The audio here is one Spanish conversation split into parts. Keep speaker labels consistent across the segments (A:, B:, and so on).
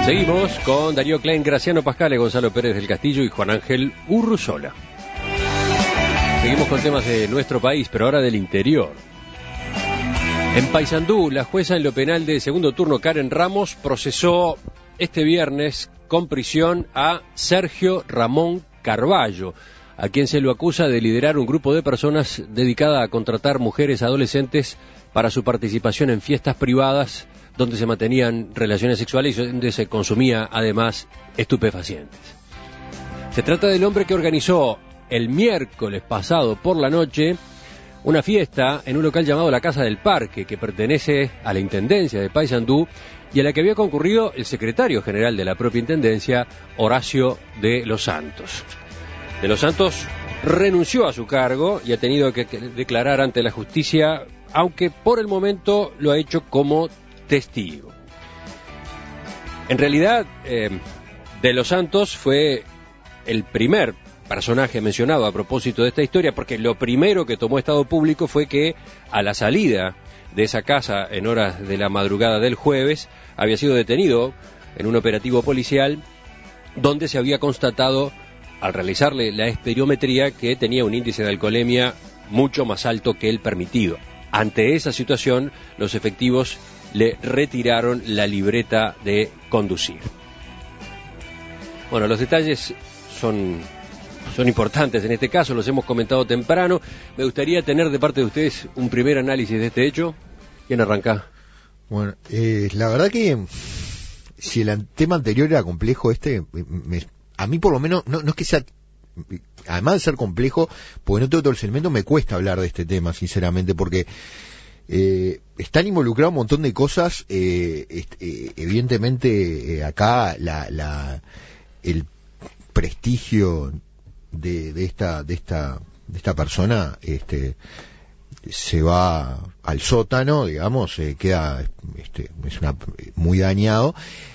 A: Seguimos con Darío Klein, Graciano Pascale, Gonzalo Pérez del Castillo y Juan Ángel Urruzola. Seguimos con temas de nuestro país, pero ahora del interior. En Paysandú, la jueza en lo penal de segundo turno, Karen Ramos, procesó este viernes con prisión a Sergio Ramón Carballo, a quien se lo acusa de liderar un grupo de personas dedicada a contratar mujeres adolescentes para su participación en fiestas privadas donde se mantenían relaciones sexuales y donde se consumía además estupefacientes. Se trata del hombre que organizó el miércoles pasado por la noche una fiesta en un local llamado la Casa del Parque, que pertenece a la Intendencia de Paysandú y a la que había concurrido el secretario general de la propia Intendencia, Horacio de los Santos. De los Santos renunció a su cargo y ha tenido que declarar ante la justicia, aunque por el momento lo ha hecho como testigo. En realidad, de los Santos fue el primer personaje mencionado a propósito de esta historia, porque lo primero que tomó estado público fue que a la salida de esa casa en horas de la madrugada del jueves había sido detenido en un operativo policial donde se había constatado, al realizarle la espirometría, que tenía un índice de alcoholemia mucho más alto que el permitido. Ante esa situación, los efectivos le retiraron la libreta de conducir. Bueno, los detalles son importantes en este caso, los hemos comentado temprano. Me gustaría tener de parte de ustedes un primer análisis de este hecho. ¿Quién arranca?
B: Bueno, la verdad que si el tema anterior era complejo, a mí por lo menos, no es que sea, además de ser complejo, porque no tengo todos los elementos, me cuesta hablar de este tema, sinceramente, porque están involucrados un montón de cosas. Evidentemente, acá el prestigio de esta persona se va al sótano, digamos, queda muy dañado.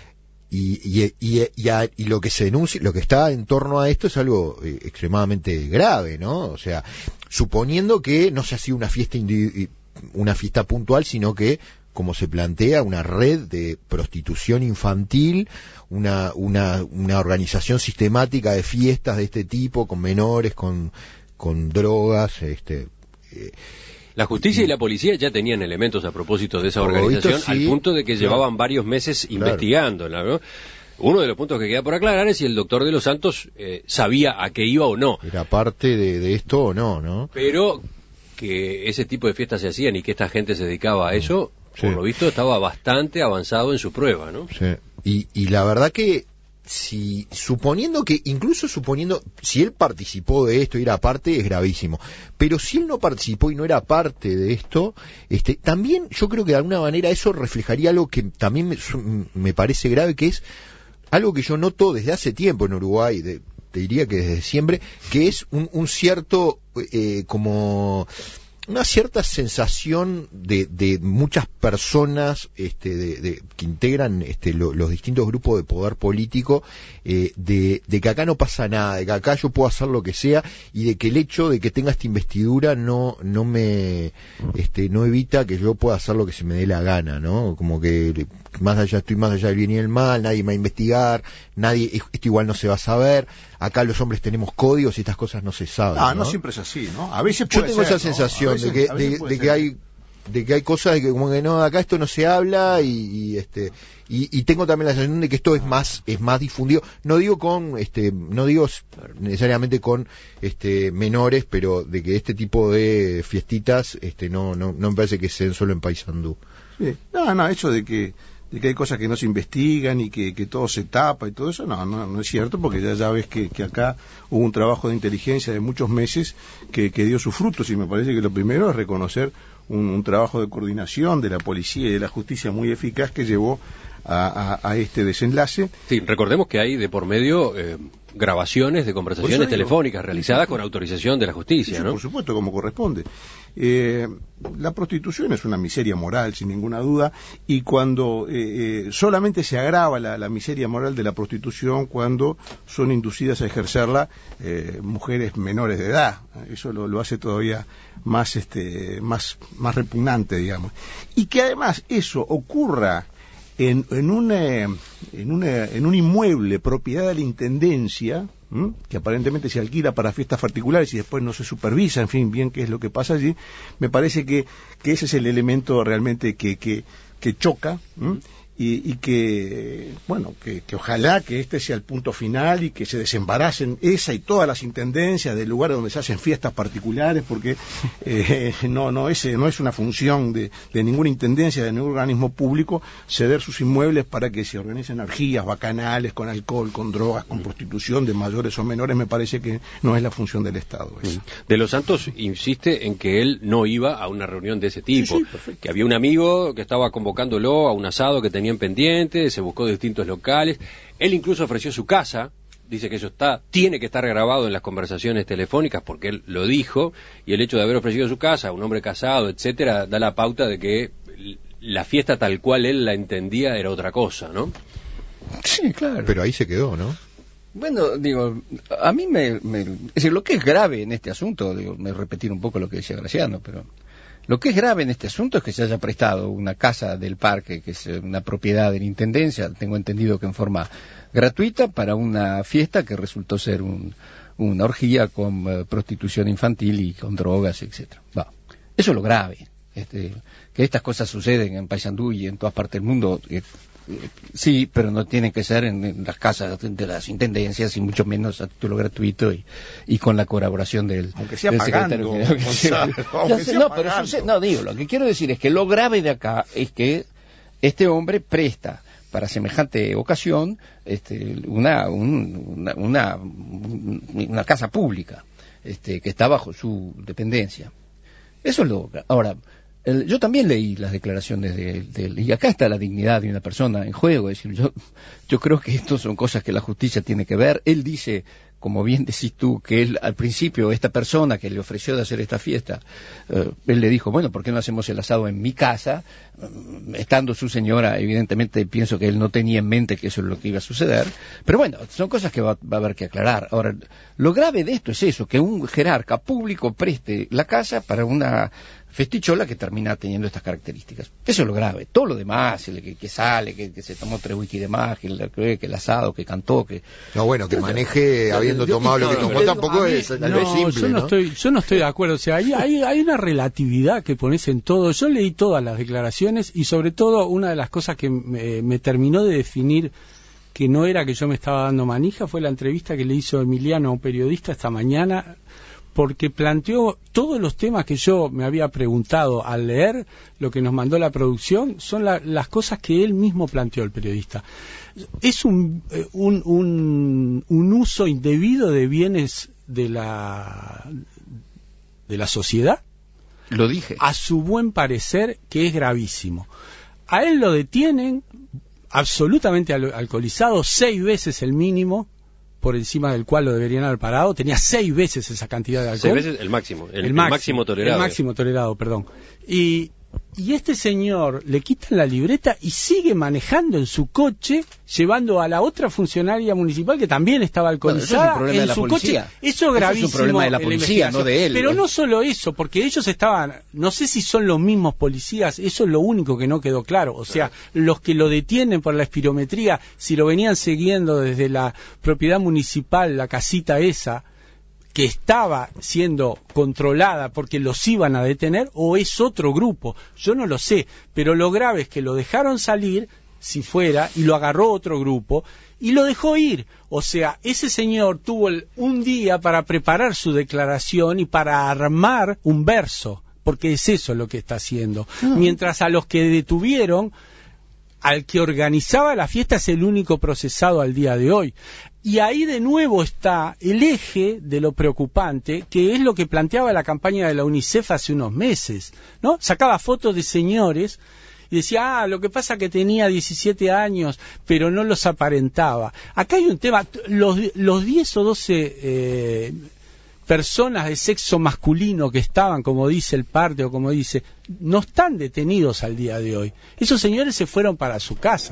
B: Y lo que se denuncia, lo que está en torno a esto es algo extremadamente grave, ¿no? O sea, suponiendo que no se ha sido una fiesta puntual, sino que, como se plantea, una red de prostitución infantil, una organización sistemática de fiestas de este tipo, con menores, con drogas,
A: La justicia y la policía ya tenían elementos a propósito de esa organización, sí, al punto de que llevaban varios meses investigándola, ¿no? Uno de los puntos que queda por aclarar es si el doctor de los Santos sabía a qué iba o no.
B: Era parte de esto o no, ¿no?
A: Pero que ese tipo de fiestas se hacían y que esta gente se dedicaba a eso, por lo visto estaba bastante avanzado en su prueba, ¿no?
B: Sí. Y la verdad que suponiendo, si él participó de esto y era parte, es gravísimo. Pero si él no participó y no era parte de esto, también yo creo que de alguna manera eso reflejaría algo que también me parece grave, que es algo que yo noto desde hace tiempo en Uruguay, te diría que desde siempre, que es un cierto, como una cierta sensación de muchas personas que integran los distintos grupos de poder político, de que acá no pasa nada, de que acá yo puedo hacer lo que sea, y de que el hecho de que tenga esta investidura no evita que yo pueda hacer lo que se me dé la gana, ¿no? Como que estoy más allá del bien y el mal, nadie me va a investigar, esto igual no se va a saber. Acá los hombres tenemos códigos y estas cosas no se saben.
C: No siempre es así, ¿no? A veces puede
B: Yo tengo
C: ser,
B: esa sensación de que hay cosas de que como que no, acá esto no se habla, y tengo también la sensación de que esto es más difundido. No digo necesariamente con menores, pero de que este tipo de fiestitas no me parece que se den solo en Paysandú.
C: Sí. No, eso de que hay cosas que no se investigan y que todo se tapa y todo eso, no es cierto, porque ya ves que acá hubo un trabajo de inteligencia de muchos meses que dio sus frutos, y me parece que lo primero es reconocer un trabajo de coordinación de la policía y de la justicia muy eficaz que llevó a este desenlace.
A: Sí, recordemos que hay de por medio grabaciones de conversaciones telefónicas realizadas con autorización de la justicia,
C: sí,
A: ¿no?
C: Por supuesto, como corresponde. La prostitución es una miseria moral, sin ninguna duda, y cuando solamente se agrava la miseria moral de la prostitución cuando son inducidas a ejercerla mujeres menores de edad. Eso lo hace todavía más repugnante, digamos. Y que además eso ocurra en un inmueble propiedad de la Intendencia, que aparentemente se alquila para fiestas particulares y después no se supervisa, en fin, bien qué es lo que pasa allí. Me parece que ese es el elemento realmente que choca, y que, bueno, que ojalá que este sea el punto final y que se desembaracen esa y todas las intendencias del lugar donde se hacen fiestas particulares, porque no es una función de ninguna intendencia, de ningún organismo público, ceder sus inmuebles para que se organicen orgías bacanales con alcohol, con drogas, con prostitución de mayores o menores. Me parece que no es la función del Estado esa.
A: De los Santos insiste en que él no iba a una reunión de ese tipo,
C: Sí,
A: que había un amigo que estaba convocándolo a un asado que tenían pendiente, se buscó distintos locales, él incluso ofreció su casa, dice que eso tiene que estar grabado en las conversaciones telefónicas porque él lo dijo, y el hecho de haber ofrecido su casa a un hombre casado, etcétera, da la pauta de que la fiesta tal cual él la entendía era otra cosa, ¿no?
D: Sí, claro.
B: Pero ahí se quedó, ¿no?
D: Bueno, digo, a mí es decir, lo que es grave en este asunto, digo, me repetir un poco lo que decía Graciano, pero lo que es grave en este asunto es que se haya prestado una casa del parque, que es una propiedad de la Intendencia, tengo entendido que en forma gratuita, para una fiesta que resultó ser una orgía con prostitución infantil y con drogas, etcétera. Eso es lo grave. Que estas cosas suceden en Paysandú y en todas partes del mundo, sí, pero no tienen que ser en las casas de las intendencias y mucho menos a título gratuito y con la colaboración del
C: secretario general.
D: Digo, lo que quiero decir es que lo grave de acá es que este hombre presta para semejante ocasión una casa pública que está bajo su dependencia. Eso es lo... Ahora, yo también leí las declaraciones de él, y acá está la dignidad de una persona en juego. Es decir, yo creo que esto son cosas que la justicia tiene que ver. Él dice, como bien decís tú, que él al principio, esta persona que le ofreció de hacer esta fiesta, él le dijo, bueno, ¿por qué no hacemos el asado en mi casa? Estando su señora, evidentemente pienso que él no tenía en mente que eso es lo que iba a suceder, pero bueno, son cosas que va a haber que aclarar. Ahora, lo grave de esto es eso, que un jerarca público preste la casa para una festichola que termina teniendo estas características. Eso es lo grave. Todo lo demás, que sale, que se tomó 3 whisky de más, que el asado, que cantó, que...
B: No, bueno, que maneje habiendo tomado lo que tomó tampoco es simple,
E: yo no estoy de acuerdo. O sea, hay una relatividad que pones en todo. Yo leí todas las declaraciones y sobre todo una de las cosas que me terminó de definir que no era que yo me estaba dando manija fue la entrevista que le hizo Emiliano a un periodista esta mañana, porque planteó todos los temas que yo me había preguntado al leer lo que nos mandó la producción, son las cosas que él mismo planteó, el periodista. Es un uso indebido de bienes de la sociedad.
D: Lo dije.
E: A su buen parecer, que es gravísimo. A él lo detienen absolutamente alcoholizado, 6 veces el mínimo por encima del cual lo deberían haber parado. Tenía 6 veces esa cantidad de alcohol.
A: 6 veces el máximo, el máximo tolerado.
E: El máximo tolerado, perdón. Y este señor le quitan la libreta y sigue manejando en su coche, llevando a la otra funcionaria municipal que también estaba alcoholizada en su coche. Eso es gravísimo.
D: Es un problema de la policía, no de él.
E: Pero no solo eso, porque ellos estaban, no sé si son los mismos policías, eso es lo único que no quedó claro. O sea, los que lo detienen por la espirometría, si lo venían siguiendo desde la propiedad municipal, la casita esa, que estaba siendo controlada porque los iban a detener, o es otro grupo, yo no lo sé, pero lo grave es que lo dejaron salir, si fuera, y lo agarró otro grupo, y lo dejó ir. O sea, ese señor tuvo un día para preparar su declaración y para armar un verso, porque es eso lo que está haciendo. Mientras a los que detuvieron, al que organizaba la fiesta es el único procesado al día de hoy. Y ahí de nuevo está el eje de lo preocupante, que es lo que planteaba la campaña de la UNICEF hace unos meses, ¿no? Sacaba fotos de señores y decía, lo que pasa que tenía 17 años, pero no los aparentaba. Acá hay un tema, los 10 o 12 personas de sexo masculino que estaban, como dice el parte o como dice, no están detenidos al día de hoy. Esos señores se fueron para su casa.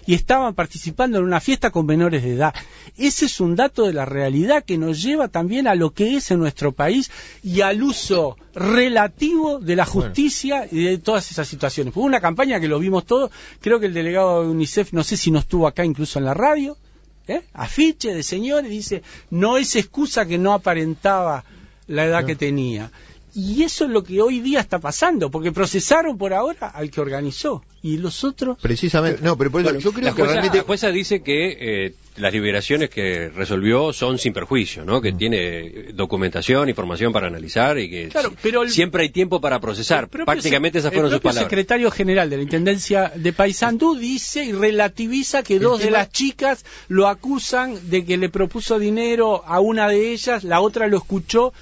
E: y estaban participando en una fiesta con menores de edad. Ese es un dato de la realidad que nos lleva también a lo que es en nuestro país y al uso relativo de la justicia y de todas esas situaciones. Fue una campaña que lo vimos todos, creo que el delegado de UNICEF, no sé si no estuvo acá incluso en la radio, afiche de señores, dice, no es excusa que no aparentaba la edad que tenía. Y eso es lo que hoy día está pasando, porque procesaron por ahora al que organizó. ¿Y los otros?
B: Precisamente, no, pero por eso, yo creo que realmente...
A: La jueza dice que las liberaciones que resolvió son sin perjuicio, ¿no? Que tiene documentación, información para analizar y que siempre hay tiempo para procesar. Prácticamente esas fueron sus palabras.
E: El secretario general de la Intendencia de Paysandú dice y relativiza que dos de las chicas lo acusan de que le propuso dinero a una de ellas, la otra lo escuchó,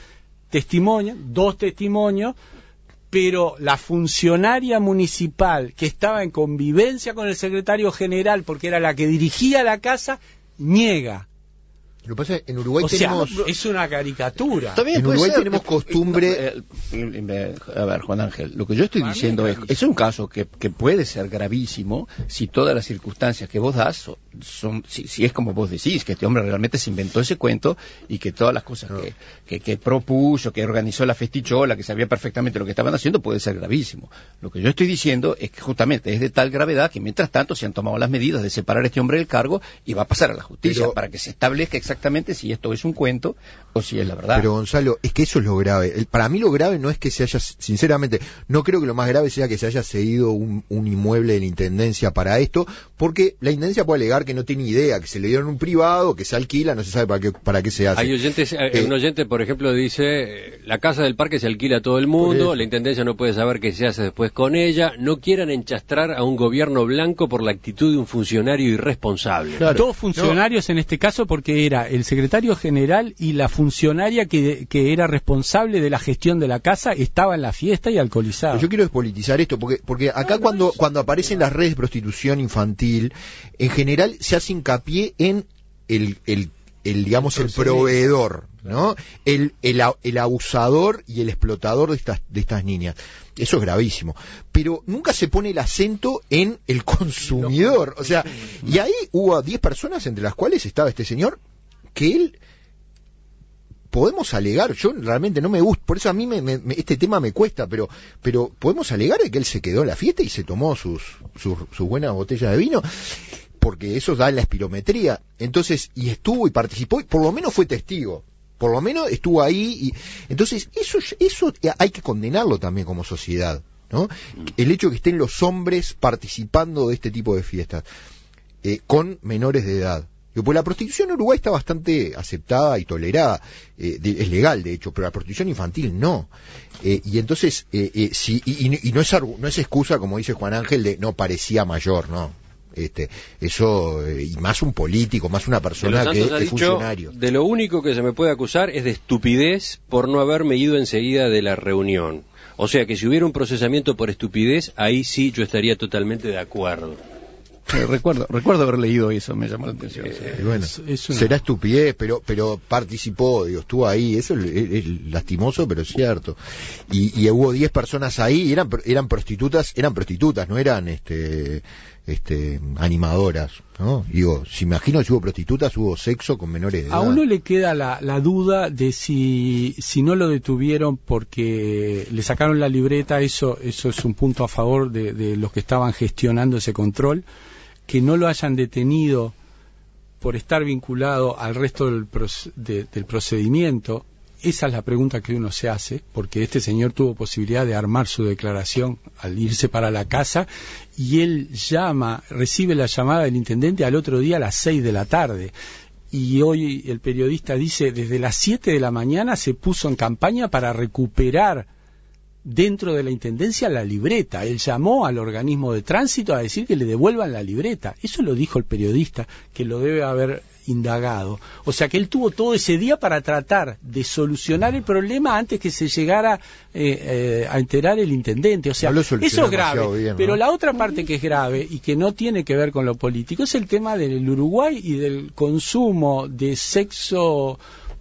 E: dos testimonios, pero la funcionaria municipal que estaba en convivencia con el secretario general, porque era la que dirigía la casa, niega.
B: Lo que pasa es que en Uruguay tenemos...
E: es una caricatura.
B: En Uruguay tenemos costumbre...
D: A ver, Juan Ángel, lo que yo estoy diciendo es un caso que puede ser gravísimo si todas las circunstancias que vos das son si es como vos decís, que este hombre realmente se inventó ese cuento y que todas las cosas que propuso, que organizó la festichola, que sabía perfectamente lo que estaban haciendo, puede ser gravísimo. Lo que yo estoy diciendo es que justamente es de tal gravedad que mientras tanto se han tomado las medidas de separar a este hombre del cargo y va a pasar a la justicia para que se establezca exactamente si esto es un cuento o si es la verdad.
B: Pero Gonzalo, es que eso es lo grave. Para mí lo grave no es que se haya, sinceramente, no creo que lo más grave sea que se haya cedido un inmueble de la Intendencia para esto, porque la Intendencia puede alegar que no tiene idea, que se le dieron un privado, que se alquila, no se sabe para qué se hace.
A: Hay oyentes, un oyente, por ejemplo, dice, la casa del parque se alquila a todo el mundo, la Intendencia no puede saber qué se hace después con ella, no quieran enchastrar a un gobierno blanco por la actitud de un funcionario irresponsable.
E: Claro. Dos funcionarios en este caso, porque era el secretario general y la funcionaria que era responsable de la gestión de la casa, estaba en la fiesta y alcoholizada.
B: Yo quiero despolitizar esto, porque acá cuando aparecen las redes de prostitución infantil, en general se hace hincapié en el proveedor, ¿no? El abusador y el explotador de estas niñas. Eso es gravísimo. Pero nunca se pone el acento en el consumidor. O sea, y ahí hubo 10 personas, entre las cuales estaba este señor, que él... Podemos alegar, yo realmente no me gusta, por eso a mí este tema me cuesta, pero podemos alegar de que él se quedó en la fiesta y se tomó sus buenas botellas de vino, porque eso da en la espirometría. Entonces, y estuvo y participó, y por lo menos fue testigo, por lo menos estuvo ahí, y entonces eso hay que condenarlo también como sociedad, ¿no? El hecho de que estén los hombres participando de este tipo de fiestas, con menores de edad. Pues la prostitución en Uruguay está bastante aceptada y tolerada, es legal de hecho, pero la prostitución infantil no. Y entonces, no es excusa, como dice Juan Ángel, de no parecía mayor, ¿no? Eso, y más un político, más una persona que es funcionario.
A: De lo único que se me puede acusar es de estupidez por no haberme ido enseguida de la reunión. O sea que si hubiera un procesamiento por estupidez, ahí sí yo estaría totalmente de acuerdo.
D: Recuerdo haber leído eso, me llamó la atención.
B: Bueno, será estupidez, pero participó, estuvo ahí, eso es lastimoso, pero es cierto. Y hubo 10 personas ahí, eran prostitutas, no eran animadoras, ¿no? Digo, si imagino si hubo prostitutas, hubo sexo con menores de edad.
E: A uno le queda la duda de si no lo detuvieron porque le sacaron la libreta, eso es un punto a favor de los que estaban gestionando ese control, que no lo hayan detenido por estar vinculado al resto del procedimiento. Esa es la pregunta que uno se hace, porque este señor tuvo posibilidad de armar su declaración al irse para la casa, y él recibe la llamada del intendente al otro día a las 6 de la tarde. Y hoy el periodista dice, desde las 7 de la mañana se puso en campaña para recuperar dentro de la Intendencia la libreta. Él llamó al organismo de tránsito a decir que le devuelvan la libreta. Eso lo dijo el periodista, que lo debe haber indagado. O sea que él tuvo todo ese día para tratar de solucionar el problema antes que se llegara a enterar el intendente. O sea, eso es grave. Bien, ¿no? Pero la otra parte que es grave y que no tiene que ver con lo político es el tema del Uruguay y del consumo de sexo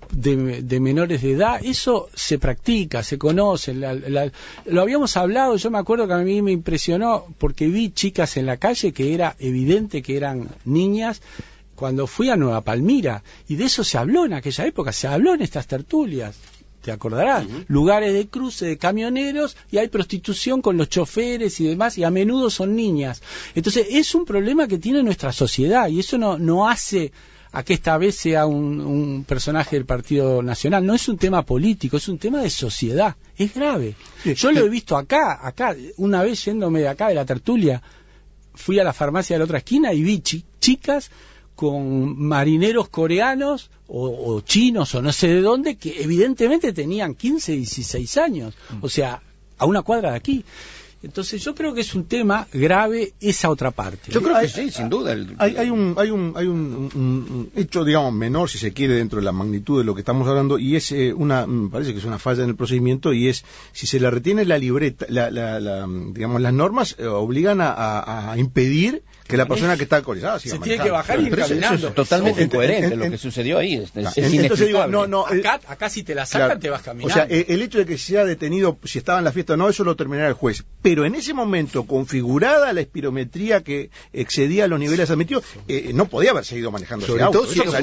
E: de menores de edad, eso se practica, se conoce, lo habíamos hablado. Yo me acuerdo que a mí me impresionó porque vi chicas en la calle que era evidente que eran niñas cuando fui a Nueva Palmira, y de eso se habló en aquella época, se habló en estas tertulias. ¿Te acordarás? Lugares de cruce de camioneros y hay prostitución con los choferes y demás, y a menudo son niñas. Entonces es un problema que tiene nuestra sociedad, y eso no hace a que esta vez sea un personaje del Partido Nacional. No es un tema político, es un tema de sociedad. Es grave. Yo lo he visto acá, una vez yéndome de acá de la tertulia, fui a la farmacia de la otra esquina y vi chicas con marineros coreanos o chinos o no sé de dónde, que evidentemente tenían 15, 16 años, o sea, a una cuadra de aquí. Entonces yo creo que es un tema grave esa otra parte.
D: Yo creo que sí, sin duda.
C: Hay un hecho, digamos, menor, si se quiere, dentro de la magnitud de lo que estamos hablando, y es me parece que es una falla en el procedimiento, y es, si se le retiene la libreta, digamos, las normas obligan a impedir que la persona que está alcoholizada siga manejando.
E: Se tiene que bajar y ir caminando.
D: Eso es totalmente incoherente lo que sucedió ahí. Es
C: entonces digo,
E: acá si te la sacan, claro, te vas caminando.
C: O sea, el hecho de que sea detenido, si estaba en la fiesta o no, eso lo terminará el juez. Pero en ese momento, configurada la espirometría que excedía los niveles admitidos, no podía haber seguido manejando ese auto.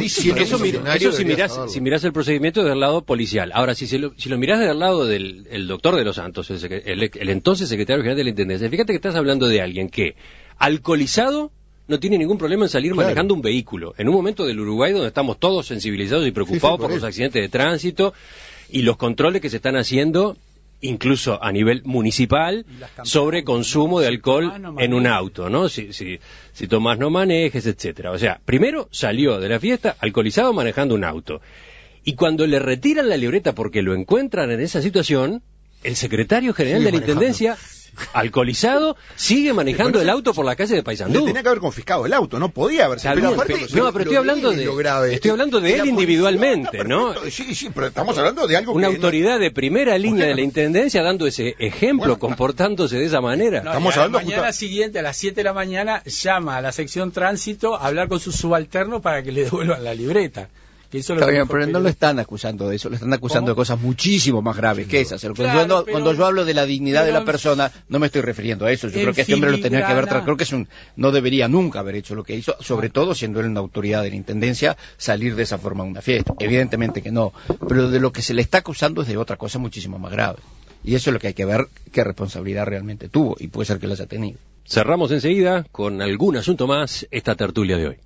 A: Si mirás el procedimiento del lado policial. Ahora, si lo mirás del lado del doctor de los Santos, el entonces secretario general de la Intendencia, fíjate que estás hablando de alguien que, alcoholizado, no tiene ningún problema en salir manejando un vehículo. En un momento del Uruguay donde estamos todos sensibilizados y preocupados por los accidentes de tránsito y los controles que se están haciendo, incluso a nivel municipal, sobre consumo de alcohol en un auto, ¿no? Si tomás no manejes, etcétera. O sea, primero salió de la fiesta alcoholizado manejando un auto. Y cuando le retiran la libreta porque lo encuentran en esa situación, el secretario general de la Intendencia, alcoholizado, sigue manejando el auto por la calle de Paysandú.
C: Le tenía que haber confiscado el auto, no podía haber sido.
A: Pero estoy hablando de él individualmente, ¿no?
C: Sí, pero estamos hablando de algo
A: una autoridad de primera línea de la Intendencia dando ese ejemplo, comportándose de esa manera.
E: Estamos hablando mañana siguiente a las 7 de la mañana llama a la sección tránsito a hablar con su subalterno para que le devuelvan la libreta.
D: Está bien, pero no lo están acusando de eso, lo están acusando de cosas muchísimo más graves que esas. Cuando yo hablo de la dignidad de la persona, no me estoy refiriendo a eso. Yo creo que este hombre lo tenía que haber creo que no debería nunca haber hecho lo que hizo, sobre todo siendo él una autoridad de la Intendencia, salir de esa forma a una fiesta. Evidentemente que no, pero de lo que se le está acusando es de otra cosa muchísimo más grave. Y eso es lo que hay que ver qué responsabilidad realmente tuvo, y puede ser que la haya tenido.
A: Cerramos enseguida con algún asunto más esta tertulia de hoy.